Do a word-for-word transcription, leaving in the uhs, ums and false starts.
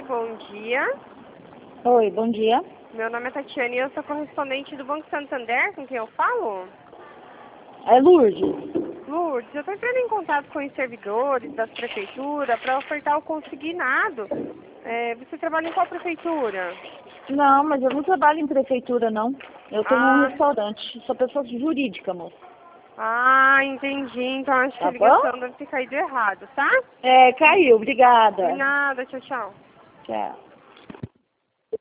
bom dia. Oi, bom dia. Meu nome é Tatiane e eu sou correspondente do Banco Santander, com quem eu falo? É Lourdes. Lourdes, eu estou entrando em contato com os servidores da prefeitura para ofertar o consignado. É, você trabalha em qual prefeitura? Não, mas eu não trabalho em prefeitura, não. Eu tenho um Ah, restaurante. Sou pessoa jurídica, moça. ah, entendi. Então acho que Tá a bom? ligação deve ter caído errado, tá? É, caiu. Obrigada. De nada, tchau, tchau. Tchau.